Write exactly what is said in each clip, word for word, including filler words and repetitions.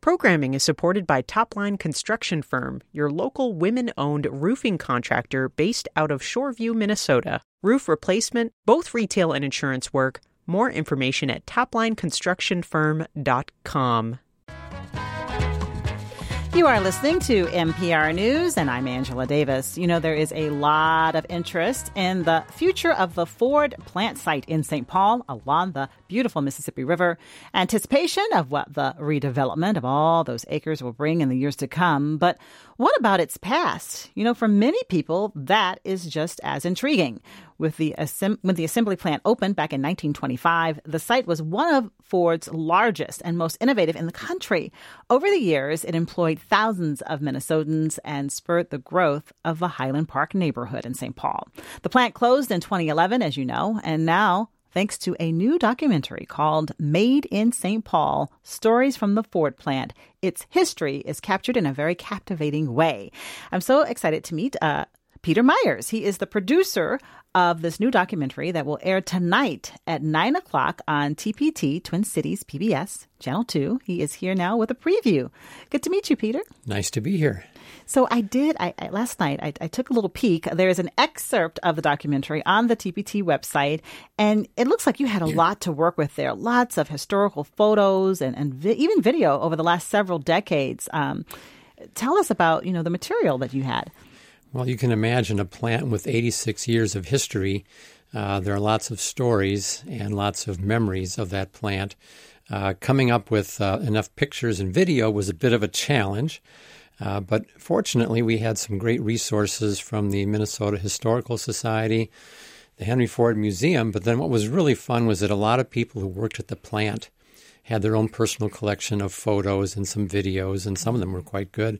Programming is supported by Topline Construction Firm, your local women-owned roofing contractor based out of Shoreview, Minnesota. Roof replacement, both retail and insurance work. More information at topline construction firm dot com. You are listening to N P R News, and I'm Angela Davis. You know, there is a lot of interest in the future of the Ford plant site in Saint Paul along the beautiful Mississippi River. Anticipation of what the redevelopment of all those acres will bring in the years to come. But what about its past? You know, for many people, that is just as intriguing. With the, assemb- when the assembly plant opened back in nineteen twenty-five, the site was one of Ford's largest and most innovative in the country. Over the years, it employed thousands of Minnesotans and spurred the growth of the Highland Park neighborhood in Saint Paul. The plant closed in twenty eleven, as you know, and now, thanks to a new documentary called Made in Saint Paul, Stories from the Ford Plant, its history is captured in a very captivating way. I'm so excited to meet uh, Peter Myers. He is the producer of this new documentary that will air tonight at nine o'clock on T P T, Twin Cities P B S, Channel two. He is here now with a preview. Good to meet you, Peter. Nice to be here. So I did, I, I last night, I, I took a little peek. There's an excerpt of the documentary on the T P T website, and it looks like you had a lot to work with there. Lots of historical photos and, and vi- even video over the last several decades. Um, tell us about, you know, the material that you had. Well, you can imagine a plant with eighty-six years of history. Uh, there are lots of stories and lots of memories of that plant. Uh, coming up with uh, enough pictures and video was a bit of a challenge. Uh, but fortunately, we had some great resources from the Minnesota Historical Society, the Henry Ford Museum. But then what was really fun was that a lot of people who worked at the plant had their own personal collection of photos and some videos, and some of them were quite good.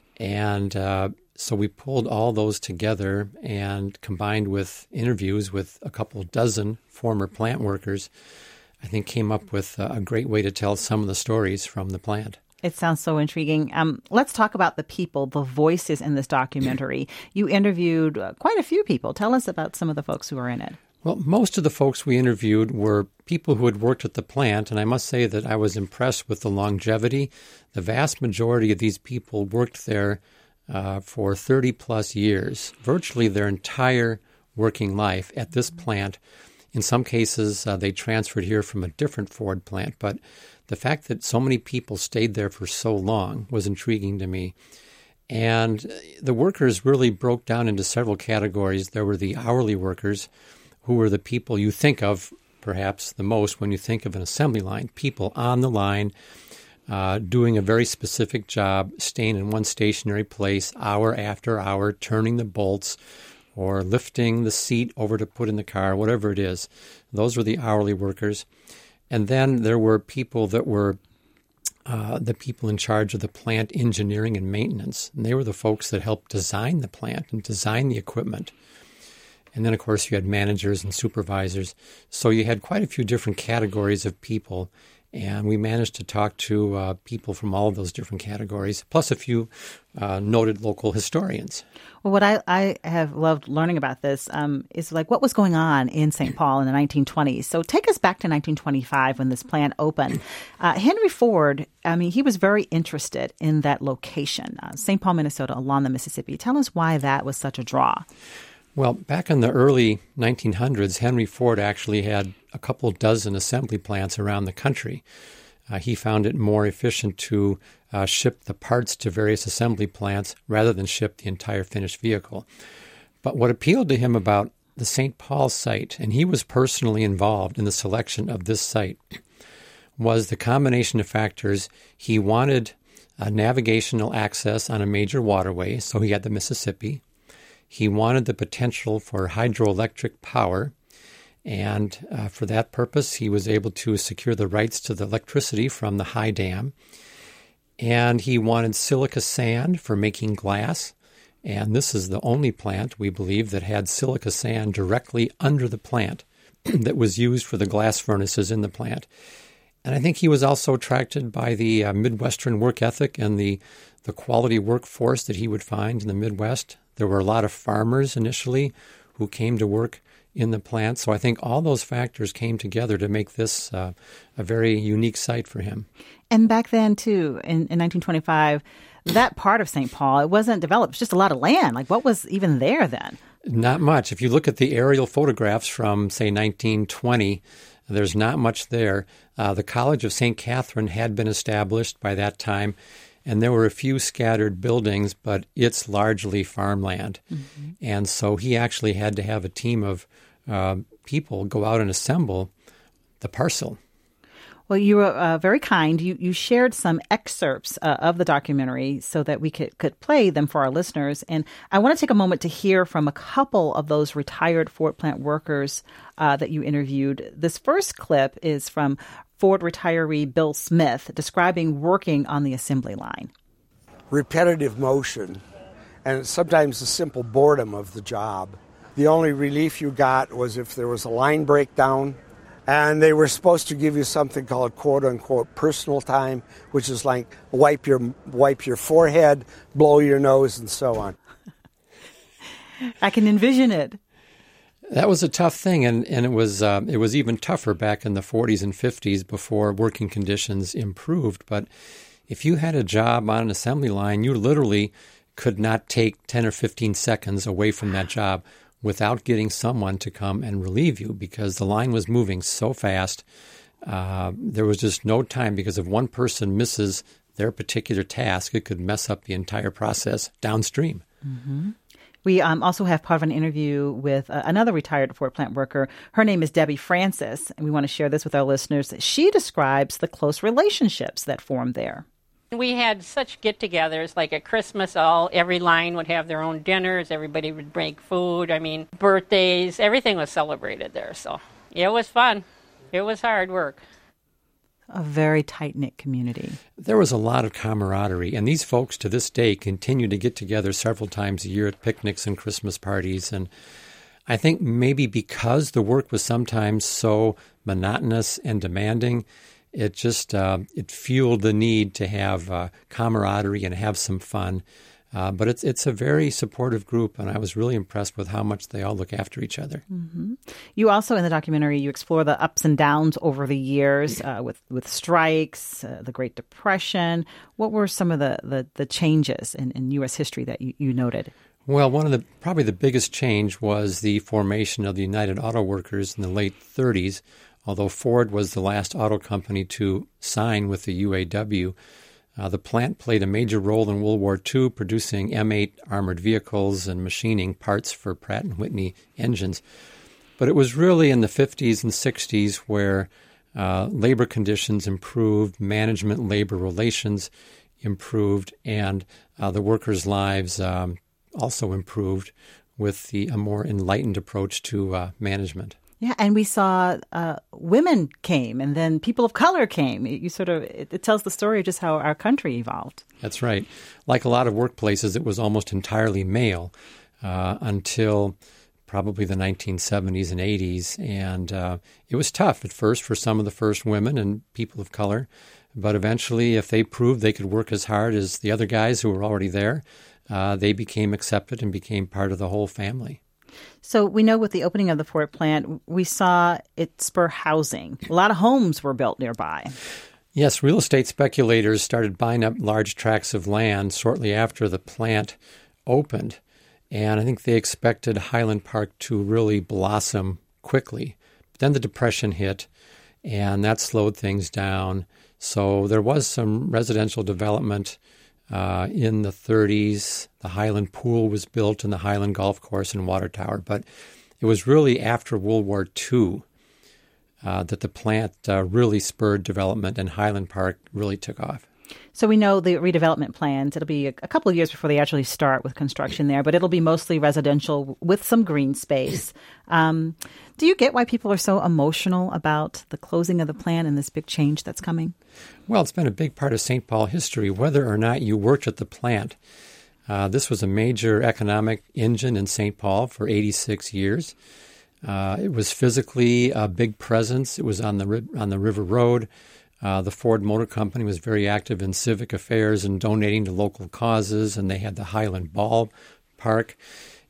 And uh, so we pulled all those together and combined with interviews with a couple dozen former plant workers, I think came up with a great way to tell some of the stories from the plant. It sounds so intriguing. Um, let's talk about the people, the voices in this documentary. You interviewed uh, quite a few people. Tell us about some of the folks who are in it. Well, most of the folks we interviewed were people who had worked at the plant, and I must say that I was impressed with the longevity. The vast majority of these people worked there uh, for thirty-plus years, virtually their entire working life at this plant. In some cases, uh, they transferred here from a different Ford plant, but the fact that so many people stayed there for so long was intriguing to me. And the workers really broke down into several categories. There were the hourly workers, who were the people you think of perhaps the most when you think of an assembly line, people on the line uh, doing a very specific job, staying in one stationary place hour after hour, turning the bolts or lifting the seat over to put in the car, whatever it is. Those were the hourly workers. And then there were people that were uh, the people in charge of the plant engineering and maintenance. And they were the folks that helped design the plant and design the equipment. And then, of course, you had managers and supervisors. So you had quite a few different categories of people. And we managed to talk to uh, people from all of those different categories, plus a few uh, noted local historians. Well, what I, I have loved learning about this um, is like what was going on in Saint Paul in the nineteen twenties. So take us back to nineteen twenty-five when this plant opened. Uh, Henry Ford, I mean, he was very interested in that location, uh, Saint Paul, Minnesota, along the Mississippi. Tell us why that was such a draw. Well, back in the early nineteen hundreds, Henry Ford actually had a couple dozen assembly plants around the country. Uh, he found it more efficient to uh, ship the parts to various assembly plants rather than ship the entire finished vehicle. But what appealed to him about the Saint Paul site, and he was personally involved in the selection of this site, was the combination of factors. He wanted uh, navigational access on a major waterway, so he had the Mississippi. He wanted the potential for hydroelectric power, and uh, for that purpose, he was able to secure the rights to the electricity from the High Dam. And he wanted silica sand for making glass, and this is the only plant, we believe, that had silica sand directly under the plant that was used for the glass furnaces in the plant. And I think he was also attracted by the uh, Midwestern work ethic and the, the quality workforce that he would find in the Midwest. There were a lot of farmers initially who came to work in the plant. So I think all those factors came together to make this uh, a very unique site for him. And back then, too, in, in nineteen twenty-five, that part of Saint Paul, it wasn't developed. It was just a lot of land. Like, what was even there then? Not much. If you look at the aerial photographs from, say, nineteen twenty, there's not much there. Uh, the College of Saint Catherine had been established by that time, and there were a few scattered buildings, but it's largely farmland. Mm-hmm. And so he actually had to have a team of uh, people go out and assemble the parcel. Well, you were uh, very kind. You you shared some excerpts uh, of the documentary so that we could, could play them for our listeners. And I want to take a moment to hear from a couple of those retired Ford plant workers uh, that you interviewed. This first clip is from Ford retiree Bill Smith describing working on the assembly line. Repetitive motion and sometimes the simple boredom of the job. The only relief you got was if there was a line breakdown. And they were supposed to give you something called quote-unquote personal time, which is like wipe your wipe your forehead, blow your nose, and so on. I can envision it. That was a tough thing, and, and it was uh, it was even tougher back in the forties and fifties before working conditions improved. But if you had a job on an assembly line, you literally could not take ten or fifteen seconds away from that job without getting someone to come and relieve you, because the line was moving so fast. Uh, there was just no time, because if one person misses their particular task, it could mess up the entire process downstream. Mm-hmm. We um, also have part of an interview with uh, another retired Ford plant worker. Her name is Debbie Francis, and we want to share this with our listeners. She describes the close relationships that formed there. We had such get-togethers, like at Christmas, all every line would have their own dinners. Everybody would bring food. I mean, birthdays, everything was celebrated there. So it was fun. It was hard work. A very tight-knit community. There was a lot of camaraderie, and these folks to this day continue to get together several times a year at picnics and Christmas parties. And I think maybe because the work was sometimes so monotonous and demanding, It just uh, it fueled the need to have uh, camaraderie and have some fun. Uh, but it's it's a very supportive group, and I was really impressed with how much they all look after each other. Mm-hmm. You also, in the documentary, you explore the ups and downs over the years uh, with, with strikes, uh, the Great Depression. What were some of the, the, the changes in, in U S history that you, you noted? Well, one of the probably the biggest change was the formation of the United Auto Workers in the late thirties. Although Ford was the last auto company to sign with the U A W, uh, the plant played a major role in World War Two, producing M eight armored vehicles and machining parts for Pratt and Whitney engines. But it was really in the fifties and sixties where uh, labor conditions improved, management labor relations improved, and uh, the workers' lives um, also improved with the, a more enlightened approach to uh, management. Yeah, and we saw uh, women came, and then people of color came. You sort of it, it tells the story of just how our country evolved. That's right. Like a lot of workplaces, it was almost entirely male uh, until probably the nineteen seventies and eighties, and uh, it was tough at first for some of the first women and people of color. But eventually, if they proved they could work as hard as the other guys who were already there, uh, they became accepted and became part of the whole family. So we know with the opening of the Ford plant, we saw it spur housing. A lot of homes were built nearby. Yes, real estate speculators started buying up large tracts of land shortly after the plant opened. And I think they expected Highland Park to really blossom quickly. But then the Depression hit, and that slowed things down. So there was some residential development Uh, in the thirties. The Highland Pool was built and the Highland Golf Course and Water Tower. But it was really after World War Two uh, that the plant uh, really spurred development, and Highland Park really took off. So we know the redevelopment plans, it'll be a, a couple of years before they actually start with construction there, but it'll be mostly residential with some green space. Um, do you get why people are so emotional about the closing of the plant and this big change that's coming? Well, it's been a big part of Saint Paul history, whether or not you worked at the plant. Uh, this was a major economic engine in Saint Paul for eighty-six years. Uh, it was physically a big presence. It was on the on the River Road. Uh, the Ford Motor Company was very active in civic affairs and donating to local causes, and they had the Highland Ball Park.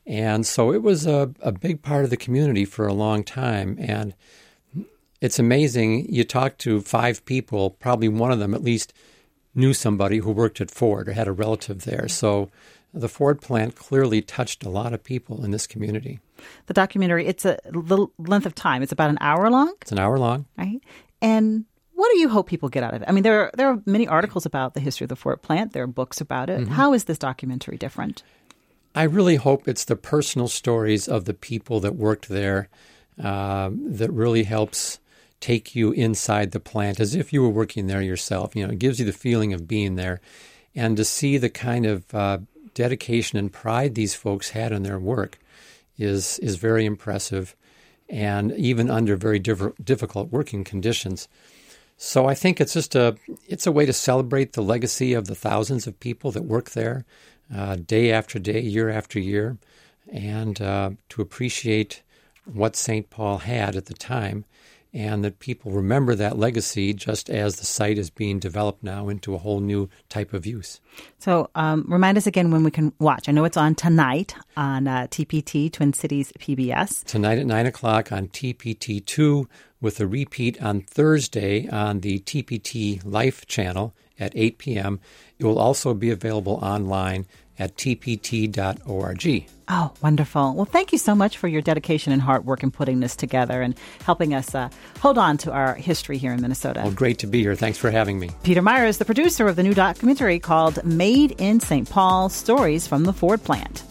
And so it was a, a big part of the community for a long time. And it's amazing. You talk to five people, probably one of them at least knew somebody who worked at Ford or had a relative there. So the Ford plant clearly touched a lot of people in this community. The documentary, it's a little length of time. It's about an hour long? It's an hour long. Right. And what do you hope people get out of it? I mean, there are, there are many articles about the history of the Ford plant. There are books about it. Mm-hmm. How is this documentary different? I really hope it's the personal stories of the people that worked there uh, that really helps take you inside the plant as if you were working there yourself. You know, it gives you the feeling of being there. And to see the kind of uh, dedication and pride these folks had in their work is is very impressive, and even under very diff- difficult working conditions. So I think it's just a it's a way to celebrate the legacy of the thousands of people that work there uh, day after day, year after year, and uh, to appreciate what Saint Paul had at the time, and that people remember that legacy just as the site is being developed now into a whole new type of use. So um, remind us again when we can watch. I know it's on tonight on uh, T P T, Twin Cities P B S. Tonight at nine o'clock on T P T two, with a repeat on Thursday on the T P T Life channel at eight p.m. It will also be available online at t p t dot org. Oh, wonderful. Well, thank you so much for your dedication and hard work in putting this together and helping us uh, hold on to our history here in Minnesota. Well, great to be here. Thanks for having me. Peter Meyer is the producer of the new documentary called Made in Saint Paul, Stories from the Ford Plant.